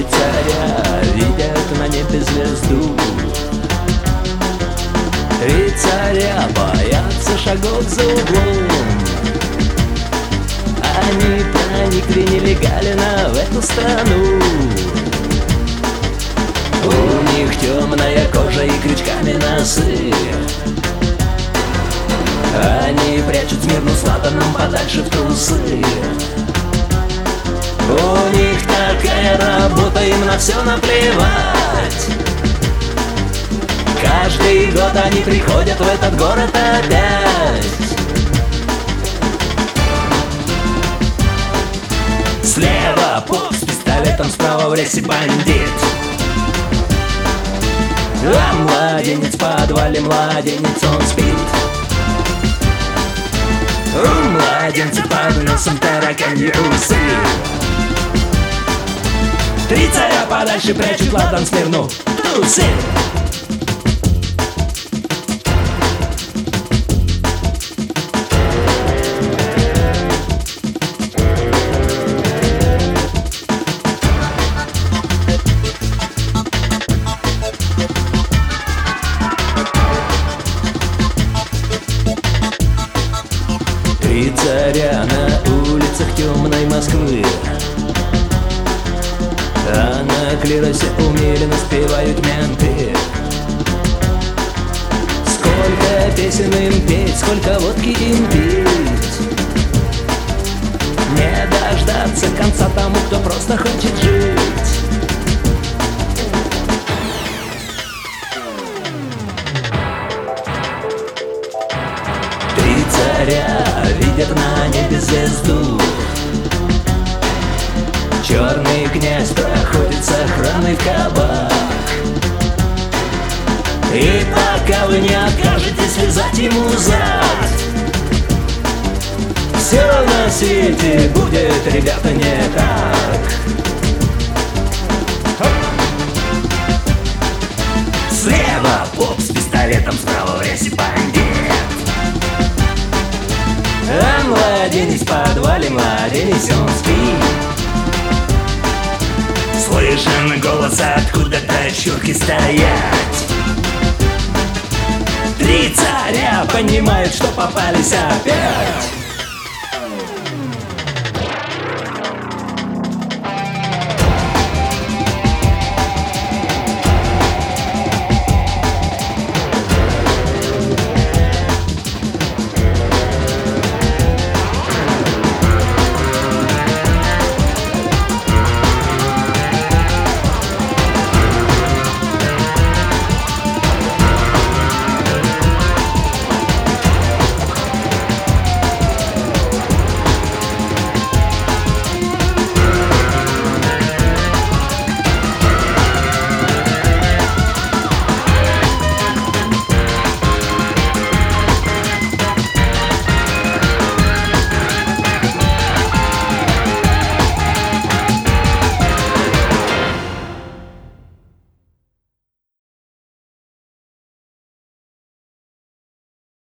царя видят на небе звезду. Три царя боятся шагов за углом. Они проникли нелегально в эту страну. У них темная кожа и крючками носы. Они прячут Смирну с Латаном подальше в трусы. У них такая работа, им на все наплевать. Каждый год они приходят в этот город опять. Слева поп с пистолетом, справа в рейсе бандит. А младенец в подвале, младенец, он спит. У младенца под носом тараканьи усы. Три царя подальше прячут Латан, Смирну, трусы. Три царя на улицах темной Москвы, а на клиросе умеренно спевают менты. Сколько песен им петь, сколько водки им пить, не дождаться конца тому, кто просто хочет жить. Три царя видят на небе звезду. Черный князь проходит с охраной в кабак. И пока вы не откажетесь лизать ему зад, все на свете будет, ребята, не так. Слева поп с пистолетом, справа в рейсе бандит. А младенец в подвале, младенец, он спит. Слышен голос откуда-то, чурки стоять. Три царя понимают, что попались опять.